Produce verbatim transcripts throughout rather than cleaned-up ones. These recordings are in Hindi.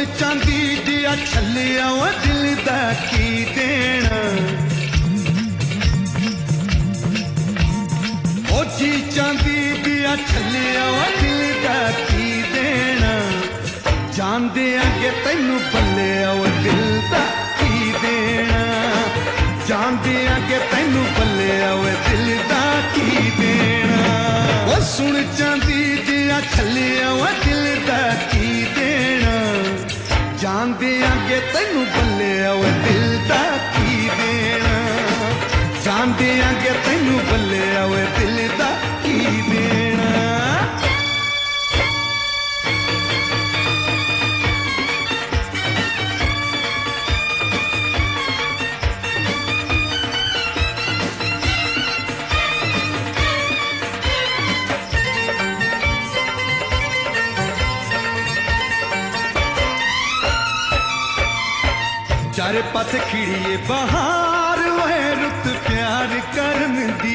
चांदी दिया छलिया वा दिल दा की देना। ओ जी चांदी दिया छलिया वा दिल दा की देना। जानदे आगे तैनू बल्ले वा दिल दा की देना। जानदे आगे तैनू बल्ले वा दिल दा की देना। ओ सुन चांदी दिया छलिया वा दिल दा की देना। जानदे आगे तैनू बल्ले वा दिल दा की देना। जानदे आगे तैनू बल्ले वा दिल दा की देना। चारे पासे खिड़िए बहार वह रुत प्यार करन दी।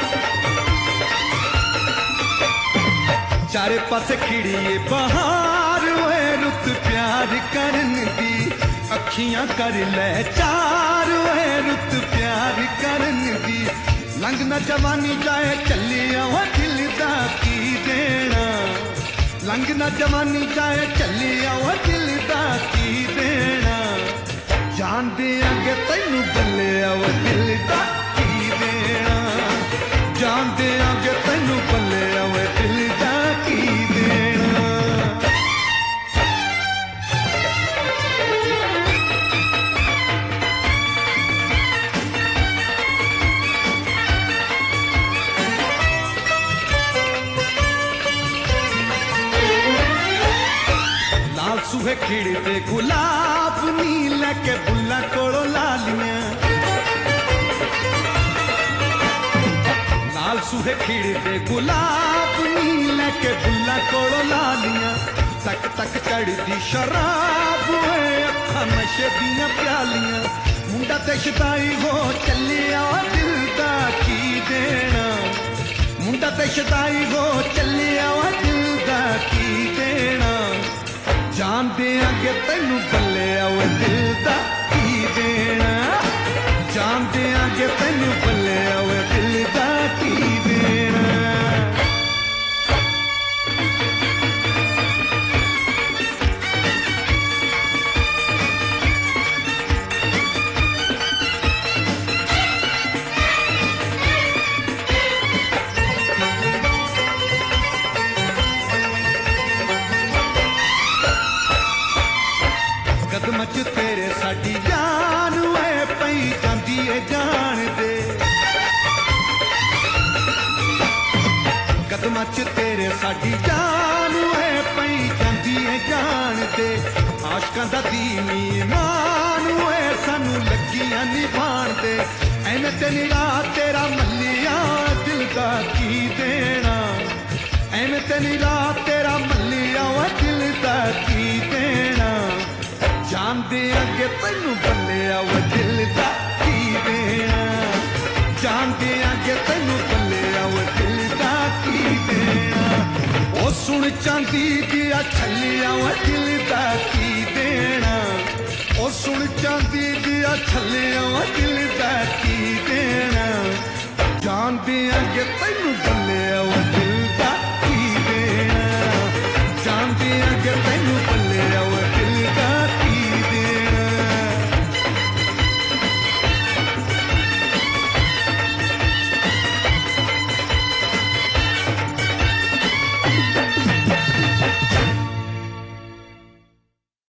चारे पासे खिड़िए बहार वह रुत प्यार करन दी। अखियां कर ले चार वह रुत प्यार करन दी। लंघ ना जवानी जाए चलिया वह दिल दा की देना। लंघ ना जवानी जाए चलिया वह दिल दा की देना। जानदे आगे तैनू बल्ले वा दिल दा की देना। जानदे आगे तैनू बल्ले वा दिल दा की देना। लाल सूहे खिड़ते गुलाब नी लैके बुल्ला कोलों लालियां। लाल सूहे खिड़ते गुलाब नी लैके बुल्ला कोलों लालियां। तक तक चढ़दी शराब अखा नशे दियां प्यालियां। मुंडा ते शदाई हो चलिया दिल दा की देना। मुंडा ते शदाई हो चलिया दिल दा की देना। जानदे आगे तैनू बल्ले वा दिल दा की देना। जानदे आगे तैनू बल्ले वा दिल दा की देना। कदम च तेरे साडी जान वे पई जांदी है जान दे। कदम च तेरे साडी जान वे पई जांदी है जान दे। आशकां दा दीन ईमान वे सानू लगियां निभाण दे। ऐने ते निरा तेरा मल्लिया दिल दा की देना। ऐने ते निरा तेरा मल्लिया वा दिल दा की देना। जानदे आगे तैनू बल्ले वा दिल दा की देना। जानदे आगे तैनू बल्ले वा दिल दा की देना। ओ सुन चांदी दिया छलिया वा दिल दा की देना। ओ सुन चांदी दिया छलिया वा दिल दा की देना। जानदे आगे तैनू बल्ले